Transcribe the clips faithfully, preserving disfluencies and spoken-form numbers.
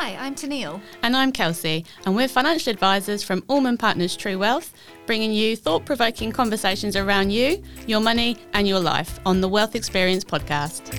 Hi, I'm Tennille. And I'm Kelsey, and we're financial advisors from Allman Partners True Wealth, bringing you thought-provoking conversations around you, your money and your life on the Wealth Experience podcast.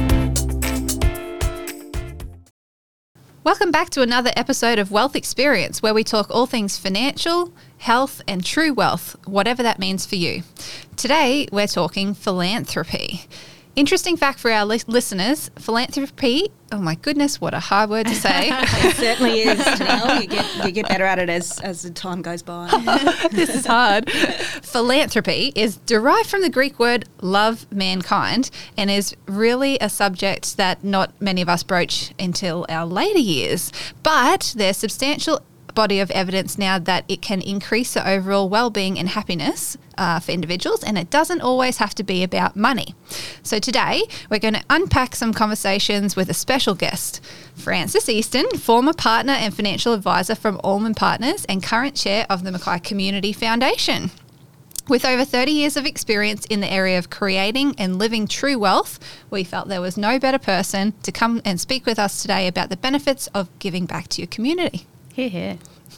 Welcome back to another episode of Wealth Experience, where we talk all things financial, health and true wealth, whatever that means for you. Today, we're talking philanthropy. Interesting fact for our li- listeners, philanthropy, oh my goodness, what a hard word to say. It certainly is, Tennille. You get, you get better at it as, as the time goes by. This is hard. Philanthropy is derived from the Greek word love mankind and is really a subject that not many of us broach until our later years. But there's substantial body of evidence now that it can increase the overall well-being and happiness uh, for individuals, and it doesn't always have to be about money. So today we're going to unpack some conversations with a special guest, Frances Easton, former partner and financial advisor from Allman Partners and current chair of the Mackay Community Foundation. With over thirty years of experience in the area of creating and living true wealth, we felt there was no better person to come and speak with us today about the benefits of giving back to your community. Hear, hear.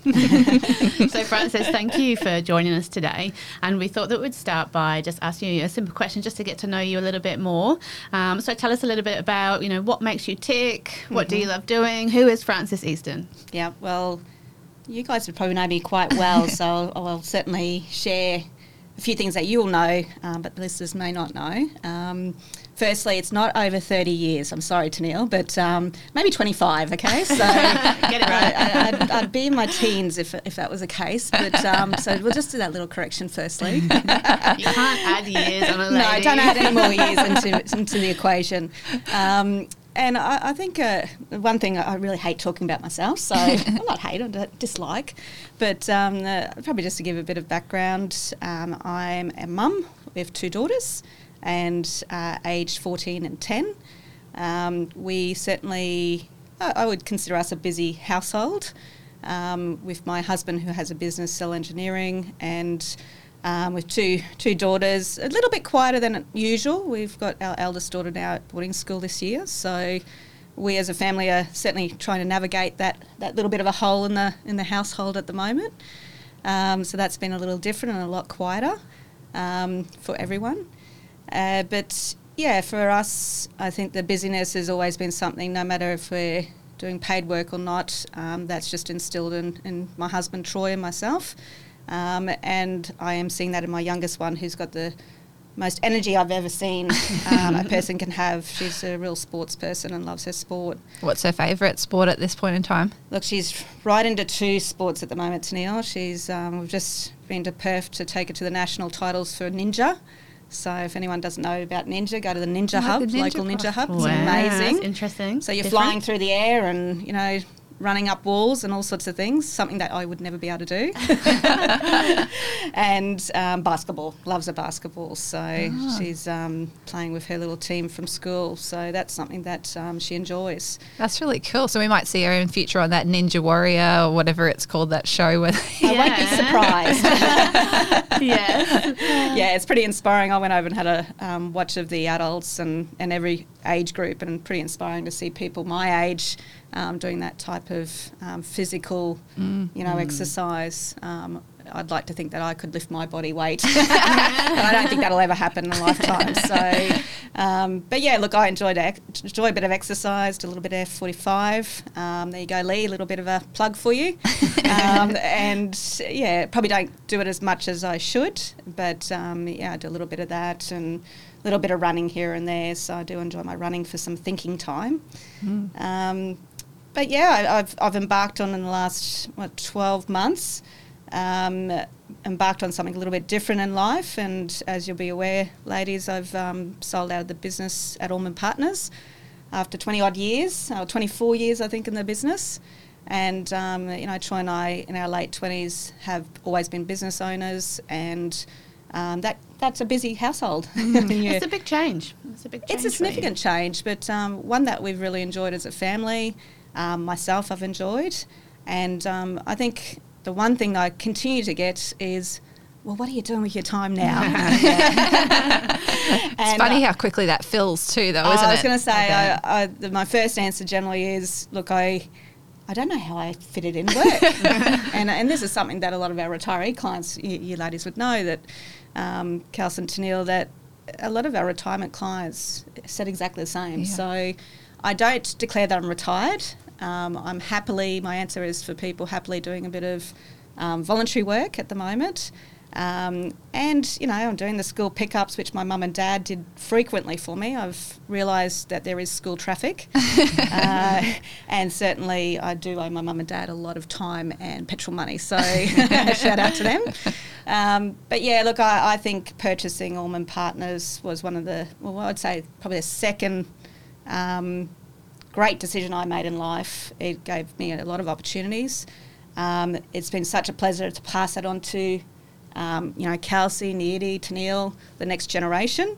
So Frances, thank you for joining us today, and we thought that we'd start by just asking you a simple question just to get to know you a little bit more. Um, so tell us a little bit about, you know, what makes you tick, what mm-hmm. do you love doing, who is Frances Easton? Yeah, well, you guys would probably know me quite well, so I'll, I'll certainly share a few things that you'll know, um, but the listeners may not know. Um, firstly, it's not over thirty years. I'm sorry, Tennille, but um, maybe twenty-five, okay? So get it right. I, I'd, I'd be in my teens if if that was the case. But um, so we'll just do that little correction firstly. You can't add years on a lady. No, don't add any more years into, into the equation. Um, And I, I think uh, one thing I really hate talking about myself, so I'm not hate, I dislike, but um, uh, probably just to give a bit of background, um, I'm a mum with two daughters and uh, aged fourteen and ten. Um, we certainly, I, I would consider us a busy household um, with my husband who has a business, Cell Engineering, and Um, with two two daughters, a little bit quieter than usual. We've got our eldest daughter now at boarding school this year, so we as a family are certainly trying to navigate that, that little bit of a hole in the in the household at the moment. Um, so that's been a little different and a lot quieter um, for everyone. Uh, but yeah, for us, I think the busyness has always been something, no matter if we're doing paid work or not, um, that's just instilled in, in my husband Troy and myself. Um, and I am seeing that in my youngest one, who's got the most energy I've ever seen um, a person can have. She's a real sports person and loves her sport. What's her favourite sport at this point in time? Look, she's right into two sports at the moment, Tennille. She's um, we've just been to Perth to take her to the national titles for Ninja. So if anyone doesn't know about Ninja, go to the Ninja like Hub, the Ninja local Ninja Hub. Wow, It's amazing. That's interesting. So you're Different. flying through the air and, you know, running up walls and all sorts of things, something that I would never be able to do. And um, basketball, loves a basketball. So oh. she's um, playing with her little team from school. So that's something that um, she enjoys. That's really cool. So we might see her in future on that Ninja Warrior or whatever it's called, that show. Where I won't be surprised. Yes. Yeah, it's pretty inspiring. I went over and had a um, watch of the adults and, and every age group, and pretty inspiring to see people my age um, doing that type of um, physical, mm. you know, mm. exercise. Um, I'd like to think that I could lift my body weight, but I don't think that'll ever happen in a lifetime. So, um, but yeah, look, I enjoyed ec- enjoy a bit of exercise, did a little bit of F forty-five. Um, there you go, Lee, a little bit of a plug for you. Um, and yeah, probably don't do it as much as I should, but um, yeah, I do a little bit of that and a little bit of running here and there. So I do enjoy my running for some thinking time. Mm. Um, but yeah, I, I've I've embarked on in the last what twelve months. Um, embarked on something a little bit different in life, and as you'll be aware, ladies, I've um, sold out of the business at Allman Partners after twenty odd years, or twenty-four years I think in the business. And um, you know, Troy and I in our late twenties have always been business owners, and um, that that's a busy household. It's a big change. It's a big change. It's a significant change, but um, one that we've really enjoyed as a family. Um, myself, I've enjoyed, and um, I think the one thing that I continue to get is, well, what are you doing with your time now? It's funny how quickly that fills too, though, isn't it? I was going to say, I, I, the, my first answer generally is, look, I I don't know how I fit it in work. and and this is something that a lot of our retiree clients, you, you ladies would know, that um, Kelsey and Tennille, that a lot of our retirement clients said exactly the same. Yeah. So I don't declare that I'm retired. Um, I'm happily, my answer is for people happily doing a bit of um, voluntary work at the moment. Um, and, you know, I'm doing the school pickups, which my mum and dad did frequently for me. I've realised that there is school traffic. uh, and certainly I do owe my mum and dad a lot of time and petrol money. So shout out to them. Um, but, yeah, look, I, I think purchasing Allman Partners was one of the, well, I'd say probably the second um, great decision I made in life. It gave me a lot of opportunities. Um, it's been such a pleasure to pass that on to Um, you know, Kelsey, Needy, Tennille, the next generation,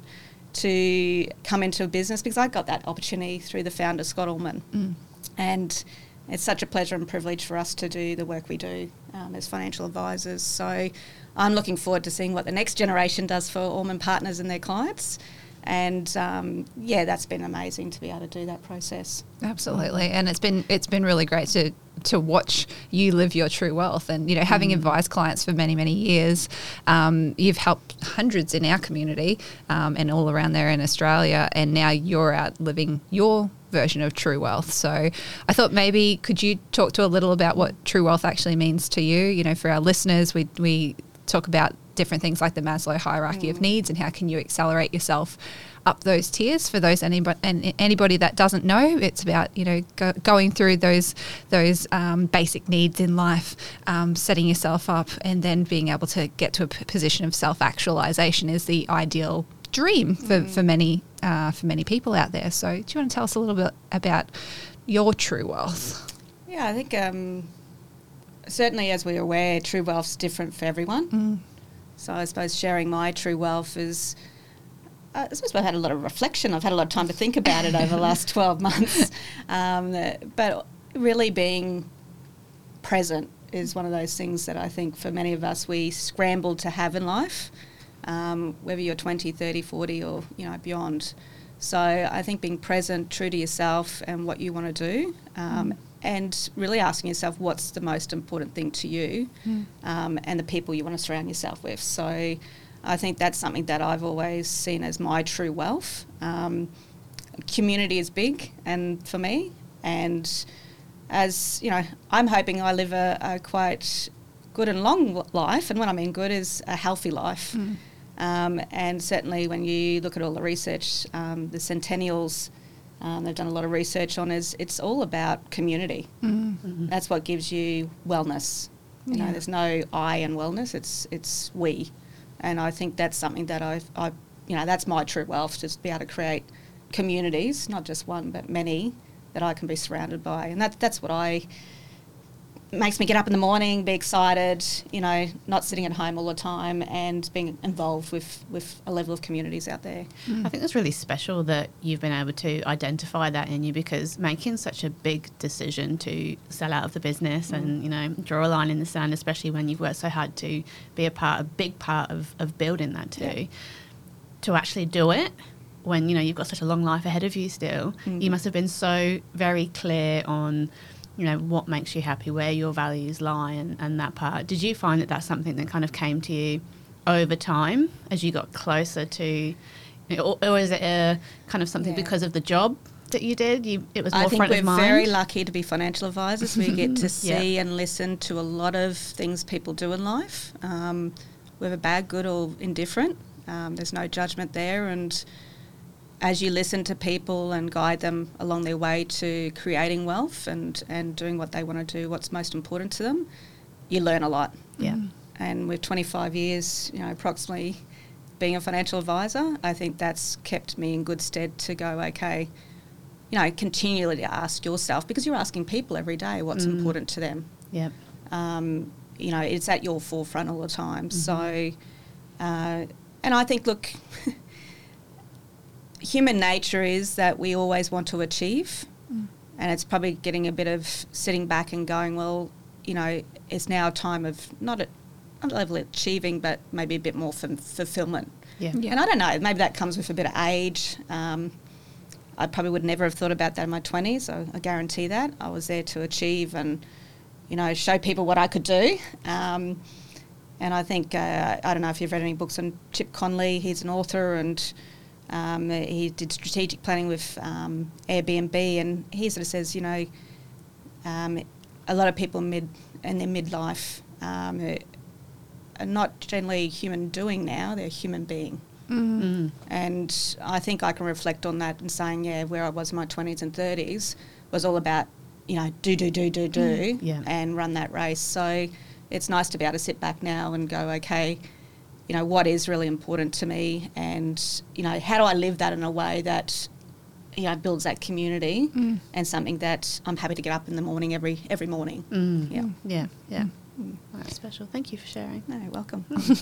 to come into a business, because I got that opportunity through the founder, Scott Allman. Mm. And it's such a pleasure and privilege for us to do the work we do um, as financial advisors. So I'm looking forward to seeing what the next generation does for Allman Partners and their clients. And um, yeah, that's been amazing to be able to do that process. Absolutely, and it's been it's been really great to to watch you live your true wealth. And you know, having mm. advised clients for many many years, um, you've helped hundreds in our community um, and all around there in Australia. And now you're out living your version of true wealth. So I thought maybe could you talk to a little about what true wealth actually means to you? You know, for our listeners, we we talk about different things like the Maslow hierarchy mm. of needs, and how can you accelerate yourself up those tiers. For those anybody and anybody that doesn't know, it's about, you know, go, going through those those um, basic needs in life, um, setting yourself up, and then being able to get to a p- position of self-actualization is the ideal dream for, mm. for many uh, for many people out there. So do you want to tell us a little bit about your true wealth? Yeah, I think um, certainly, as we're aware, true wealth's different for everyone. Mm. So I suppose sharing my true wealth is, uh, I suppose I've had a lot of reflection. I've had a lot of time to think about it over the last twelve months. Um, but really being present is one of those things that I think for many of us we scramble to have in life, um, whether you're twenty, thirty, forty or, you know, beyond. So I think being present, true to yourself and what you want to do, um, mm. and really asking yourself what's the most important thing to you, mm. um, and the people you want to surround yourself with. So I think that's something that I've always seen as my true wealth. Um, community is big and for me, and as, you know, I'm hoping I live a, a quite good and long life, and what I mean good is a healthy life. Mm. Um, and certainly when you look at all the research, um, the centennials, um, they've done a lot of research on is it's all about community. Mm-hmm. That's what gives you wellness. You yeah. know, there's no I in wellness, it's it's we. And I think that's something that I've, I, you know, that's my true wealth, just be able to create communities, not just one, but many, that I can be surrounded by. And that, that's what I... makes me get up in the morning, be excited, you know, not sitting at home all the time, and being involved with, with a level of communities out there. Mm. I think it's really special that you've been able to identify that in you, because making such a big decision to sell out of the business mm. and, you know, draw a line in the sand, especially when you've worked so hard to be a part, a big part of, of building that too, yeah. to actually do it when, you know, you've got such a long life ahead of you still, mm. you must have been so very clear on, you know, what makes you happy, where your values lie, and, and that part. Did you find that that's something that kind of came to you over time as you got closer to, you know, or, or is it a kind of something yeah. because of the job that you did? You, it was more I think front we're of mind? very lucky to be financial advisors. We get to see yep. and listen to a lot of things people do in life, um, whether bad, good or indifferent. Um, there's no judgment there, and as you listen to people and guide them along their way to creating wealth and, and doing what they want to do, what's most important to them, you learn a lot. Yeah. And with twenty-five years, you know, approximately being a financial advisor, I think that's kept me in good stead to go, okay, you know, continually ask yourself, because you're asking people every day what's mm. important to them. Yep. Um, you know, it's at your forefront all the time. Mm-hmm. So, uh, and I think, look... human nature is that we always want to achieve, mm. and it's probably getting a bit of sitting back and going, well, you know, it's now a time of not at not a level of achieving, but maybe a bit more f- fulfillment. Yeah. yeah. And I don't know, maybe that comes with a bit of age. Um, I probably would never have thought about that in my twenties. I, I guarantee that. I was there to achieve and, you know, show people what I could do. Um, and I think, uh, I don't know if you've read any books on Chip Conley. He's an author, and um, he did strategic planning with um, Airbnb, and he sort of says, you know, um, a lot of people mid in their midlife um, are not generally human doing now, they're human being. Mm. Mm. And I think I can reflect on that and saying, yeah, where I was in my twenties and thirties was all about, you know, do, do, do, do, do, Mm. Yeah. and run that race. So it's nice to be able to sit back now and go, okay, you know, what is really important to me, and, you know, how do I live that in a way that, you know, builds that community Mm. and something that I'm happy to get up in the morning every every morning. Mm. Yeah. Yeah, yeah. Mm. Well, that's special. Thank you for sharing. No, you're welcome.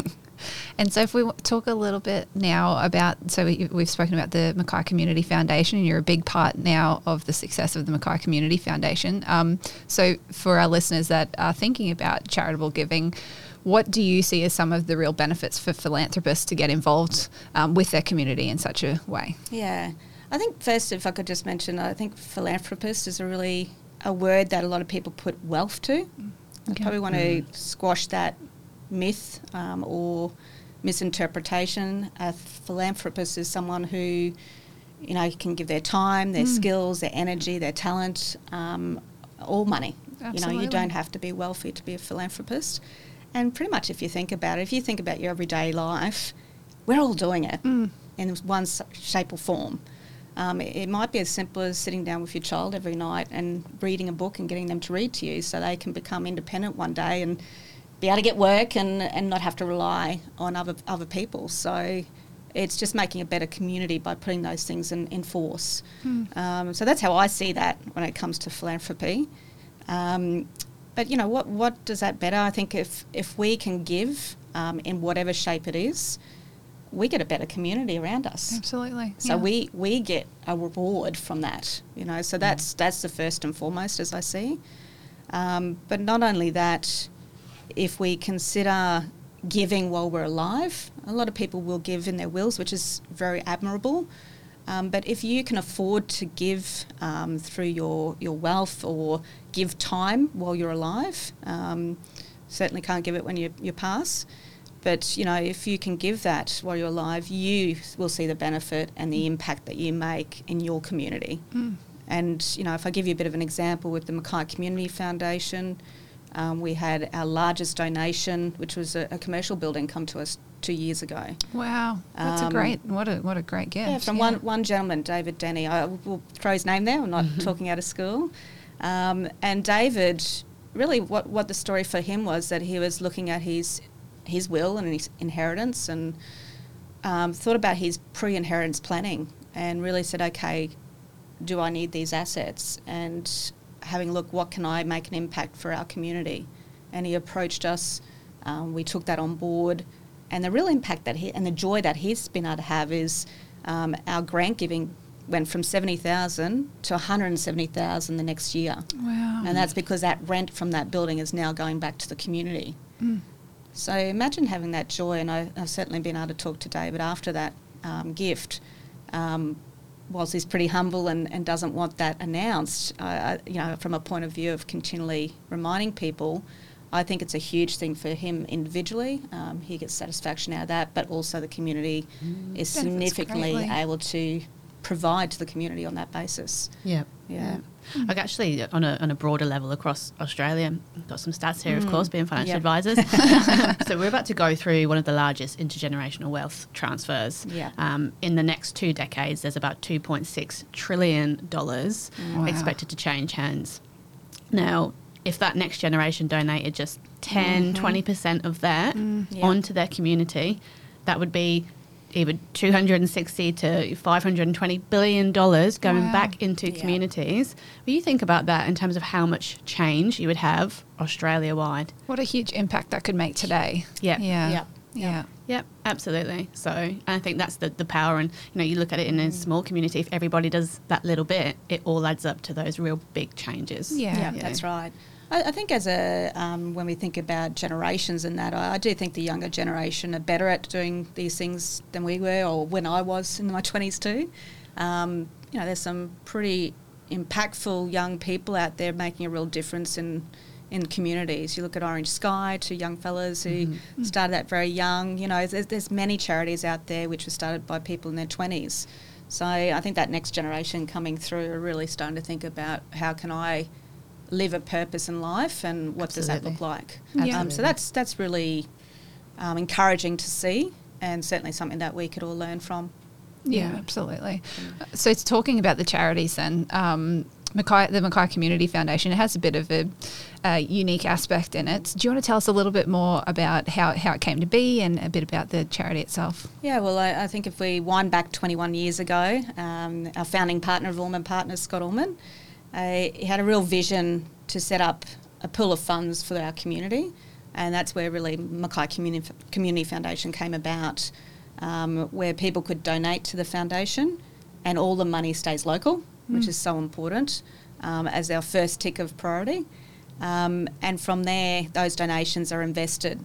And so if we w- talk a little bit now about, so we, we've spoken about the Mackay Community Foundation, and you're a big part now of the success of the Mackay Community Foundation. Um, so for our listeners that are thinking about charitable giving, what do you see as some of the real benefits for philanthropists to get involved um, with their community in such a way? Yeah. I think first, if I could just mention, I think philanthropist is a really a word that a lot of people put wealth to. I Okay. probably want to squash that myth um, or misinterpretation. A philanthropist is someone who, you know, can give their time, their Mm. skills, their energy, their talent, um, all money. You know, Absolutely. you don't have to be wealthy to be a philanthropist. And pretty much if you think about it, if you think about your everyday life, we're all doing it Mm. in one s- shape or form. Um, it, it might be as simple as sitting down with your child every night and reading a book and getting them to read to you so they can become independent one day and be able to get work and, and not have to rely on other other people. So it's just making a better community by putting those things in, in force. Mm. Um, so that's how I see that when it comes to philanthropy. Um, but, you know, what, what does that better? I think if, if we can give um, in whatever shape it is, we get a better community around us. Absolutely. So yeah. we, we get a reward from that, you know. So that's that's the first and foremost, as I see. Um, but not only that, if we consider giving while we're alive, a lot of people will give in their wills, which is very admirable. Um, but if you can afford to give um, through your, your wealth or give time while you're alive, um, certainly can't give it when you, you pass. But, you know, if you can give that while you're alive, you will see the benefit and the impact that you make in your community. Mm. And, you know, if I give you a bit of an example with the Mackay Community Foundation, um, we had our largest donation, which was a, a commercial building, come to us two years ago. Wow, that's Um, a great, what a what a great gift. Yeah, from one one gentleman, David Denny. I will throw his name there. I'm not Mm-hmm. talking out of school. Um, and David, really, what what the story for him was that he was looking at his his will and his inheritance, and um, thought about his pre-inheritance planning, and really said, okay, do I need these assets? And having a look, what can I make an impact for our community? And he approached us. Um, we took that on board. And the real impact that he, and the joy that he's been able to have is um, our grant giving went from seventy thousand to one hundred seventy thousand the next year. Wow. And that's because that rent from that building is now going back to the community. Mm. So imagine having that joy, and I, I've certainly been able to talk to David after that um, gift. Um, whilst he's pretty humble and, and doesn't want that announced, uh, I- you know, from a point of view of continually reminding people, I think it's a huge thing for him individually. Um, he gets satisfaction out of that, but also the community Mm. is Benefits significantly greatly. able to provide to the community on that basis. Yeah. Yeah. Like actually, on a on a broader level across Australia, got some stats here, of Mm. course, being financial Yep. advisors. So we're about to go through one of the largest intergenerational wealth transfers. Yeah. Um, in the next two decades, there's about two point six trillion dollars Wow. expected to change hands. Now, if that next generation donated just ten, Mhm. twenty percent of that Mm. Yeah. onto their community, that would be either two hundred sixty to five hundred twenty billion dollars going Wow. back into Yeah. communities. But you think about that in terms of how much change you would have Australia wide. What a huge impact that could make today. Yeah. Yeah. Yep. Yeah. Yep, absolutely. So I think that's the, the power. And, you know, you look at it in a small community, if everybody does that little bit, it all adds up to those real big changes. Yeah. Yeah, Yeah. that's right. I, I think as a um, when we think about generations and that, I, I do think the younger generation are better at doing these things than we were, or when I was in my twenties too. Um, you know, there's some pretty impactful young people out there making a real difference in in communities. You look at Orange Sky, two young fellas who mm-hmm. started that very young. You know, there's, there's many charities out there which were started by people in their twenties. So I think that next generation coming through are really starting to think about how can I live a purpose in life and what Absolutely. Does that look like. Yeah. Um, so that's that's really um, encouraging to see, and certainly something that we could all learn from. Yeah, yeah. absolutely. Mm. So it's talking about the charities then. Um, Mackay, the Mackay Community Foundation, it has a bit of a, a unique aspect in it. Do you want to tell us a little bit more about how, how it came to be and a bit about the charity itself? Yeah, well, I, I think if we wind back twenty-one years ago, um, our founding partner of Allman Partners, Scott Allman, uh, he had a real vision to set up a pool of funds for our community, and that's where really Mackay Community, Community Foundation came about, um, where people could donate to the foundation and all the money stays local, which mm. is so important, um, as our first tick of priority. Um, and from there, those donations are invested.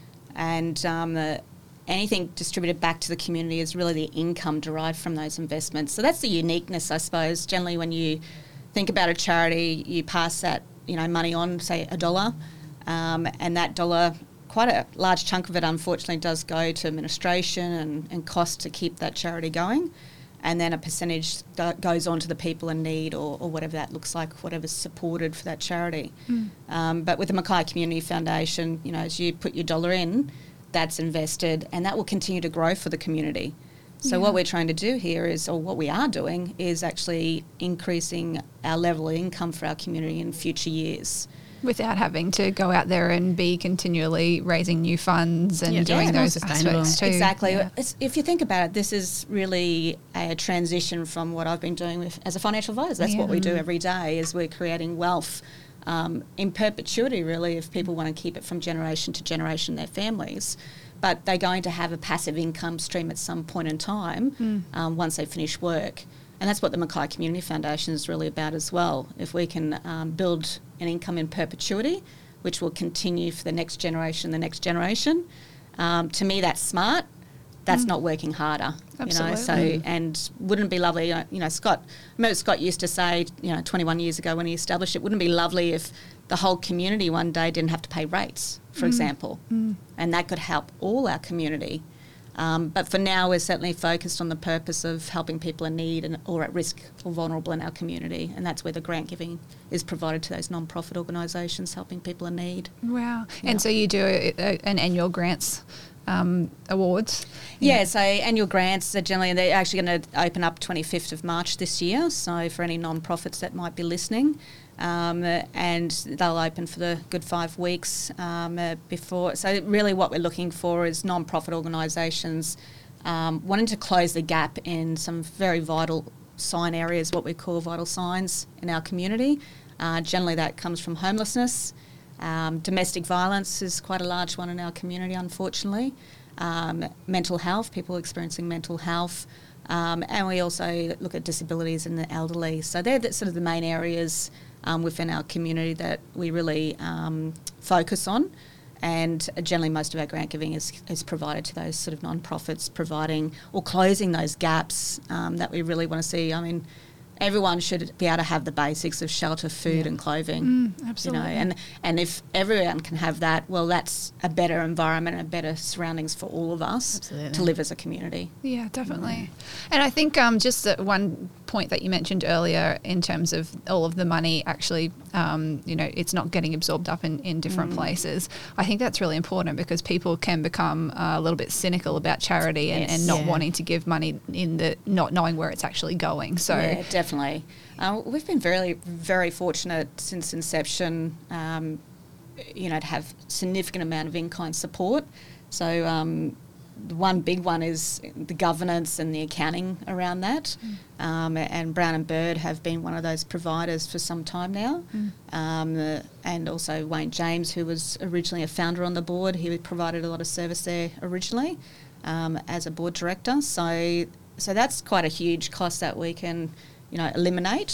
And um, the, anything distributed back to the community is really the income derived from those investments. So that's the uniqueness, I suppose. Generally, when you think about a charity, you pass that, you know, money on, say a dollar, um, and that dollar, quite a large chunk of it, unfortunately, does go to administration and, and cost to keep that charity going. And then a percentage that goes on to the people in need, or, or whatever that looks like, whatever's supported for that charity. Mm. Um, but with the Mackay Community Foundation, you know, as you put your dollar in, that's invested, and that will continue to grow for the community. So yeah. what we're trying to do here is, or what we are doing, is actually increasing our level of income for our community in future years. Without having to go out there and be continually raising new funds and yeah, doing yeah, those aspects too. Exactly. Yeah. It's, if you think about it, this is really a transition from what I've been doing with as a financial advisor. That's yeah. what we do every day, is we're creating wealth um, in perpetuity, really, if people want to keep it from generation to generation in their families. But they're going to have a passive income stream at some point in time mm. um, once they finish work. And that's what the Mackay Community Foundation is really about as well. If we can um, build an income in perpetuity, which will continue for the next generation, the next generation, um, to me that's smart. That's mm. not working harder. Absolutely. You know, so, and wouldn't it be lovely, you know, Scott, I remember Scott used to say, you know, twenty-one years ago when he established it, wouldn't it be lovely if the whole community one day didn't have to pay rates, for mm. example, mm. and that could help all our community. Um, but for now, we're certainly focused on the purpose of helping people in need and or at risk or vulnerable in our community, and that's where the grant giving is provided to those non-profit organisations helping people in need. Wow. Yeah. And so you do a, a, an annual grants um, awards? Yeah, yeah, so annual grants are generally, they're actually going to open up twenty-fifth of March this year, so for any non-profits that might be listening. Um, and they'll open for the good five weeks um, uh, before. So really what we're looking for is non-profit organisations um, wanting to close the gap in some very vital sign areas, what we call vital signs in our community. Uh, generally that comes from homelessness. Um, domestic violence is quite a large one in our community, unfortunately. Um, mental health, people experiencing mental health. Um, and we also look at disabilities in the elderly. So they're the, sort of the main areas Um, within our community that we really um, focus on, and generally most of our grant giving is, is provided to those sort of non-profits, providing or closing those gaps um, that we really want to see. I mean, everyone should be able to have the basics of shelter, food yeah. and clothing. Mm, absolutely. You know, and, and if everyone can have that, well, that's a better environment and better surroundings for all of us absolutely. To live as a community. Yeah, definitely. Mm. And I think um, just that one point that you mentioned earlier in terms of all of the money actually, um, you know, it's not getting absorbed up in, in different mm. places. I think that's really important because people can become uh, a little bit cynical about charity and, yes. and not yeah. wanting to give money in the, not knowing where it's actually going. So yeah, definitely. Uh, we've been very, very fortunate since inception, um, you know, to have significant amount of in-kind support. So um, the one big one is the governance and the accounting around that. Mm. Um, and Brown and Bird have been one of those providers for some time now. Mm. Um, the, and also Wayne James, who was originally a founder on the board, he provided a lot of service there originally um, as a board director. So, so that's quite a huge cost that we can, you know, eliminate.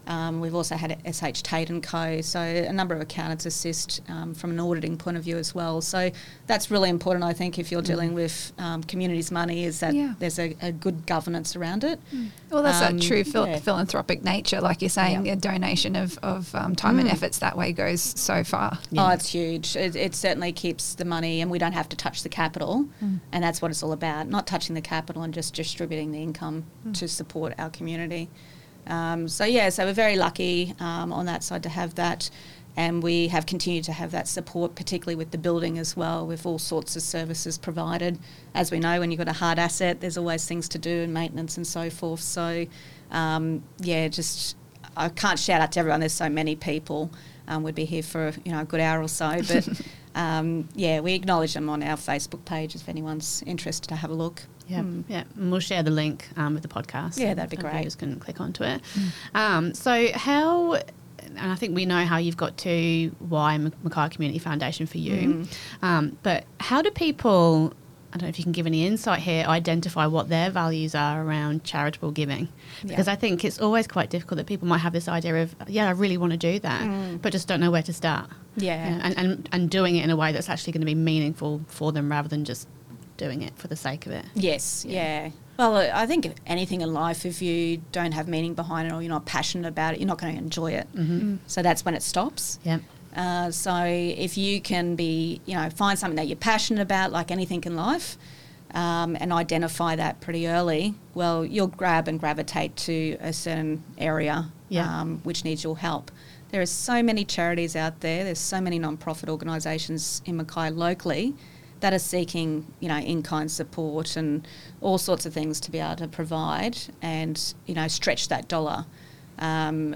Um, we've also had S H Tate and Co. So a number of accountants assist um, from an auditing point of view as well. So that's really important, I think, if you're dealing mm. with um, communities' money, is that yeah. there's a, a good governance around it. Mm. Well, that's um, that true phil- yeah. philanthropic nature, like you're saying. Yeah. A donation of, of um, time mm. and efforts that way goes so far. Yeah. Oh, it's huge. It, it certainly keeps the money, and we don't have to touch the capital, mm. and that's what it's all about, not touching the capital and just distributing the income mm. to support our community. Um, so, yeah, so we're very lucky um, on that side to have that, and we have continued to have that support, particularly with the building as well, with all sorts of services provided. As we know, when you've got a hard asset, there's always things to do and maintenance and so forth. So, um, yeah, just I can't shout out to everyone. There's so many people. Um, we'd be here for, you know, a good hour or so. But, um, yeah, we acknowledge them on our Facebook page if anyone's interested to have a look. Yeah, mm. yeah. And we'll share the link um, with the podcast. Yeah, that'd be great. Viewers can click onto it. Mm. Um, so how, and I think we know how you've got to why Mackay Community Foundation for you, mm. um, but how do people, I don't know if you can give any insight here, identify what their values are around charitable giving? Because yeah. I think it's always quite difficult that people might have this idea of, yeah, I really want to do that, mm. but just don't know where to start. Yeah. You know, and, and, and doing it in a way that's actually going to be meaningful for them rather than just doing it for the sake of it. Yes, yeah. yeah. Well, I think anything in life, if you don't have meaning behind it or you're not passionate about it, you're not going to enjoy it. Mm-hmm. Mm. So that's when it stops. Yeah. Uh, so if you can be, you know, find something that you're passionate about, like anything in life, um, and identify that pretty early, well, you'll grab and gravitate to a certain area yeah. um, which needs your help. There are so many charities out there. There's so many non-profit organisations in Mackay locally that are seeking, you know, in-kind support and all sorts of things to be able to provide and, you know, stretch that dollar. Um,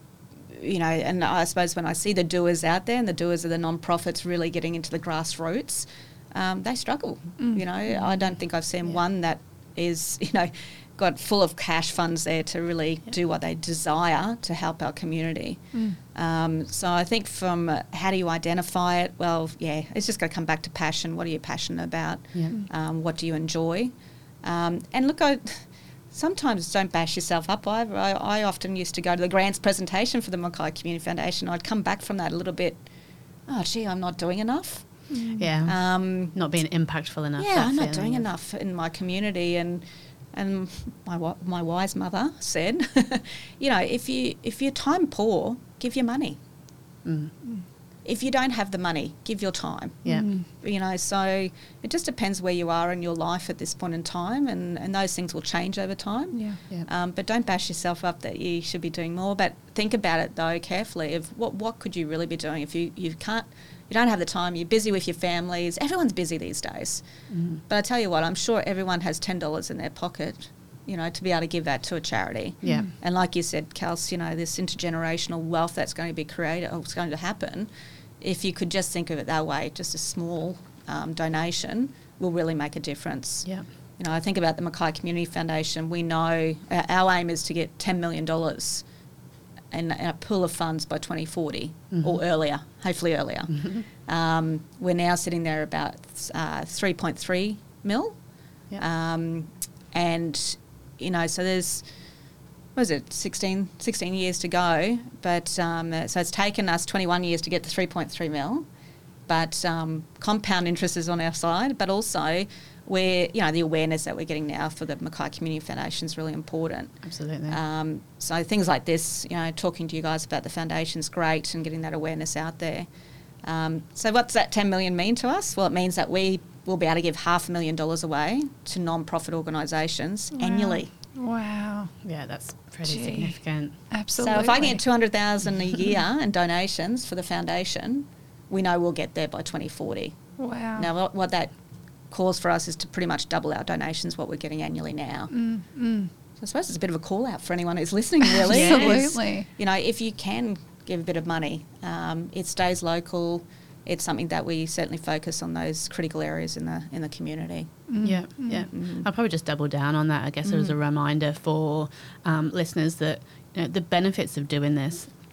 you know, and I suppose when I see the doers out there and the doers of the non-profits really getting into the grassroots, um, they struggle. Mm. You know, mm. I don't think I've seen yeah. one that is, you know, got full of cash funds there to really yeah. do what they desire to help our community. Mm. Um, so I think from uh, how do you identify it? Well, yeah, it's just going to come back to passion. What are you passionate about? Yeah. Um, what do you enjoy? Um, and look, I sometimes don't bash yourself up either. I, I often used to go to the grants presentation for the Mackay Community Foundation. I'd come back from that a little bit, oh, gee, I'm not doing enough. Mm. Yeah, um, not being impactful enough. Yeah, I'm not doing enough in my community. And and my my wise mother said, you know, if you if you're time poor, give your money. Mm. If you don't have the money, give your time. Yeah. Mm. You know, so it just depends where you are in your life at this point in time, and, and those things will change over time. Yeah. yeah. Um, but don't bash yourself up that you should be doing more. But think about it though carefully of what what could you really be doing if you, you can't. You don't have the time, you're busy with your families. Everyone's busy these days. Mm. But I tell you what, I'm sure everyone has ten dollars in their pocket, you know, to be able to give that to a charity. Yeah. And like you said, Kels, you know, this intergenerational wealth that's going to be created, or it's going to happen, if you could just think of it that way, just a small um, donation will really make a difference. Yeah. You know, I think about the Mackay Community Foundation. We know uh, our aim is to get ten million dollars in a pool of funds by twenty forty mm-hmm. or earlier, hopefully earlier. Mm-hmm. Um, we're now sitting there about uh, three point three mil. Yep. Um, and, you know, so there's, what is it, sixteen, sixteen years to go. But um, so it's taken us twenty-one years to get to three point three mil. But um, compound interest is on our side, but also we're, you know, the awareness that we're getting now for the Mackay Community Foundation is really important. Absolutely. Um, so things like this, you know, talking to you guys about the foundation's great and getting that awareness out there. Um, so what's that ten million mean to us? Well, it means that we will be able to give half a million dollars away to non-profit organisations wow. annually. Wow. Yeah, that's pretty Gee. significant. Absolutely. So if I get two hundred thousand dollars a year in donations for the foundation, we know we'll get there by twenty forty. Wow. Now, what, what that calls for us is to pretty much double our donations, what we're getting annually now. Mm, mm. So I suppose it's a bit of a call out for anyone who's listening, really. Absolutely. Is, you know, if you can give a bit of money, um, it stays local. It's something that we certainly focus on those critical areas in the in the community. Mm. Yeah, yeah. Mm. I'll probably just double down on that. I guess mm. it was a reminder for um, listeners that, you know, the benefits of doing this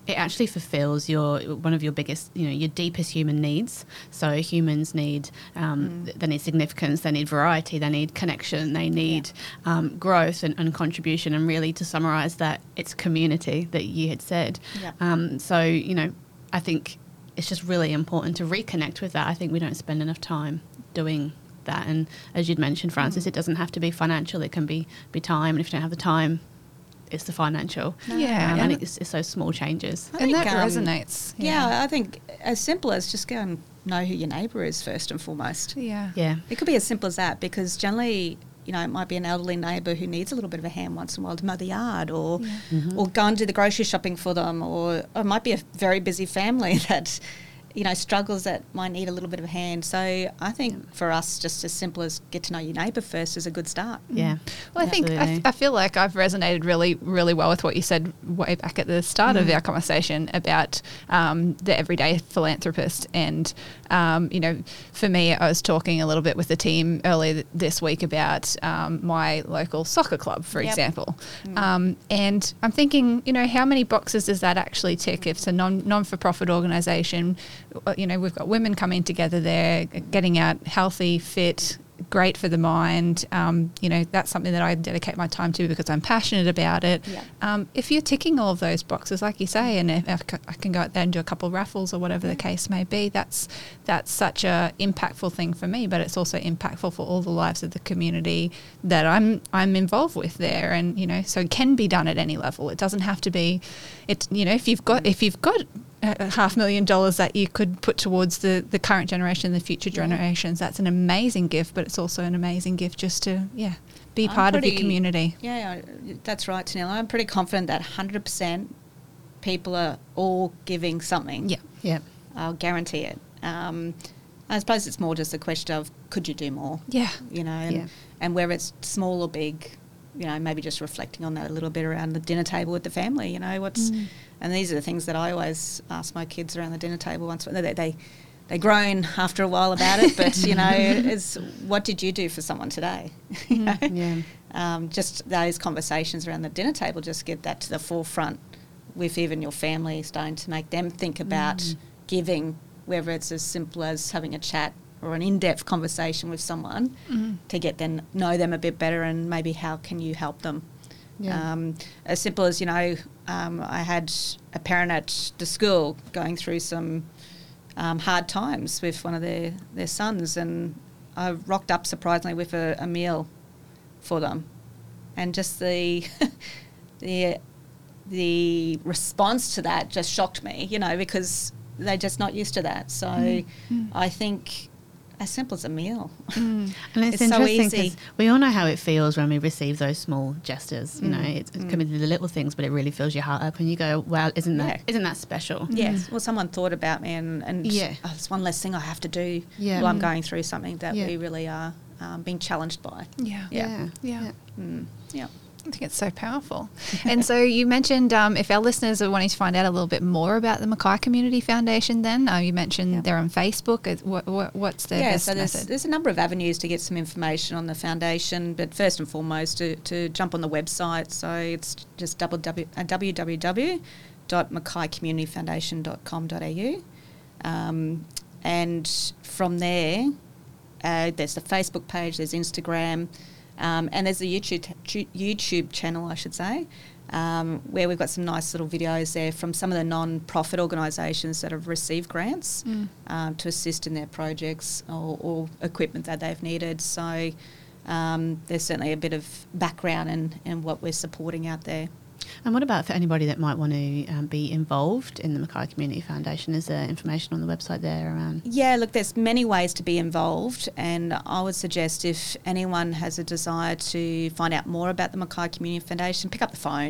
it actually fulfills your one of your biggest, you know, your deepest human needs. So humans need um, mm. they need significance, they need variety, they need connection, they need yeah. um, growth and, and contribution. And really, to summarise that, it's community that you had said. Yeah. Um, so you know, I think it's just really important to reconnect with that. I think we don't spend enough time doing that. And as you'd mentioned, Frances, mm. it doesn't have to be financial. It can be be time. And if you don't have the time, it's the financial. Yeah. Um, and and it's, it's those small changes. I and that um, resonates. Yeah. yeah, I think as simple as just go and know who your neighbour is first and foremost. Yeah. Yeah. It could be as simple as that, because generally, you know, it might be an elderly neighbour who needs a little bit of a hand once in a while to mow the yard, or yeah. mm-hmm. or go and do the grocery shopping for them, or, or it might be a very busy family that, you know, struggles that might need a little bit of a hand. So I think yeah. for us, just as simple as get to know your neighbour first is a good start. Yeah. Well, I think, I, I feel like I've resonated really, really well with what you said way back at the start mm. of our conversation about um, the everyday philanthropist. And, um, you know, for me, I was talking a little bit with the team earlier th- this week about um, my local soccer club, for yep. example. Mm. Um, and I'm thinking, you know, how many boxes does that actually tick if it's a non, non-for-profit organisation? You know, we've got women coming together there, getting out healthy, fit, great for the mind. Um, you know, that's something that I dedicate my time to because I'm passionate about it. Yeah. Um, if you're ticking all of those boxes, like you say, and if I can go out there and do a couple of raffles or whatever the case may be, that's that's such a impactful thing for me, but it's also impactful for all the lives of the community that I'm I'm involved with there. And, you know, so it can be done at any level. It doesn't have to be, it. You know, if you've got if you've got a half million dollars that you could put towards the, the current generation, the future yeah. generations, that's an amazing gift, but it's also an amazing gift just to, yeah, be I'm part pretty, of your community. Yeah, that's right, Tanilla. I'm pretty confident that one hundred percent people are all giving something. Yeah. Yeah. I'll guarantee it. Um, I suppose it's more just a question of could you do more? Yeah. You know, and, yeah. and whether it's small or big, you know, maybe just reflecting on that a little bit around the dinner table with the family, you know, what's, mm. and these are the things that I always ask my kids around the dinner table once, they, they, they groan after a while about it, but, you know, is what did you do for someone today? you know? Yeah. Um, just those conversations around the dinner table, just get that to the forefront with even your family, starting to make them think about mm. giving, whether it's as simple as having a chat or an in-depth conversation with someone mm-hmm. to get them know them a bit better, and maybe how can you help them. Yeah. Um, as simple as, you know, um, I had a parent at the school going through some um, hard times with one of their, their sons, and I rocked up surprisingly with a, a meal for them, and just the the the response to that just shocked me, you know, because they're just not used to that. So mm-hmm. I think as simple as a meal. Mm. And it's, it's interesting so because we all know how it feels when we receive those small gestures. You mm. know, it, it mm. can be the little things, but it really fills your heart up, and you go, "Wow, isn't that yeah. isn't that special?" Yes. Mm. Well, someone thought about me, and, and yeah. oh, it's one less thing I have to do yeah. while I'm going through something that yeah. we really are um, being challenged by. Yeah. Yeah. Yeah. Yeah. yeah. Mm. yeah. I think it's so powerful. And so you mentioned um, if our listeners are wanting to find out a little bit more about the Mackay Community Foundation, then uh, you mentioned yeah. they're on Facebook. What, what, what's their yeah, best so there's, method? there's a number of avenues to get some information on the foundation, but first and foremost to, to jump on the website. So it's just w w w dot mackay community foundation dot com dot a u. Um, and from there, uh, there's the Facebook page, there's Instagram, Um, and there's a YouTube t- YouTube channel, I should say, um, where we've got some nice little videos there from some of the non-profit organisations that have received grants mm. um, to assist in their projects or, or equipment that they've needed. So um, there's certainly a bit of background in, in what we're supporting out there. And what about for anybody that might want to um, be involved in the Mackay Community Foundation? Is there information on the website there around? Yeah, look, there's many ways to be involved, and I would suggest if anyone has a desire to find out more about the Mackay Community Foundation, pick up the phone,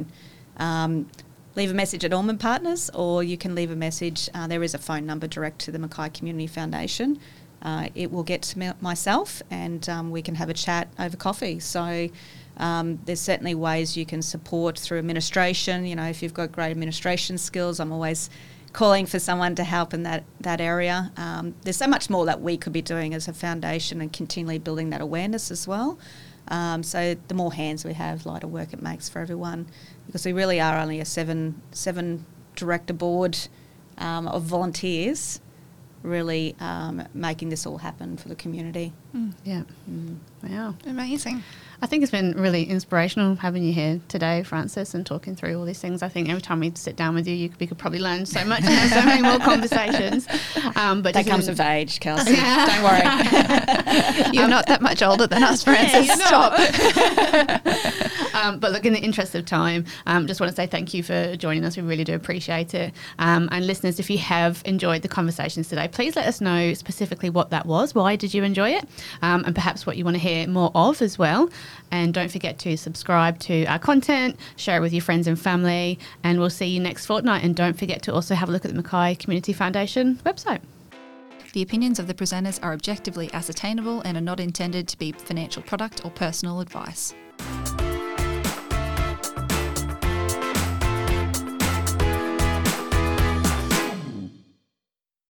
um, leave a message at Allman Partners, or you can leave a message. Uh, there is a phone number direct to the Mackay Community Foundation. Uh, it will get to me, myself, and um, we can have a chat over coffee. So um, there's certainly ways you can support through administration. You know, if you've got great administration skills, I'm always calling for someone to help in that, that area. Um, there's so much more that we could be doing as a foundation and continually building that awareness as well. Um, so the more hands we have, lighter work it makes for everyone, because we really are only a seven seven director board um, of volunteers really um, making this all happen for the community. Mm. Yeah. Mm. Wow. Amazing. I think it's been really inspirational having you here today, Frances, and talking through all these things. I think every time we sit down with you, you could, we could probably learn so much and have so many more conversations. Um, but That just comes in- with age, Kelsey. Don't worry. You're not that much older than us, Frances. you're Stop. Um, but look, in the interest of time, um, just want to say thank you for joining us. We really do appreciate it. Um, and listeners, if you have enjoyed the conversations today, please let us know specifically what that was. Why did you enjoy it? Um, and perhaps what you want to hear more of as well. And don't forget to subscribe to our content, share it with your friends and family, and we'll see you next fortnight. And don't forget to also have a look at the Mackay Community Foundation website. The opinions of the presenters are objectively ascertainable and are not intended to be financial product or personal advice.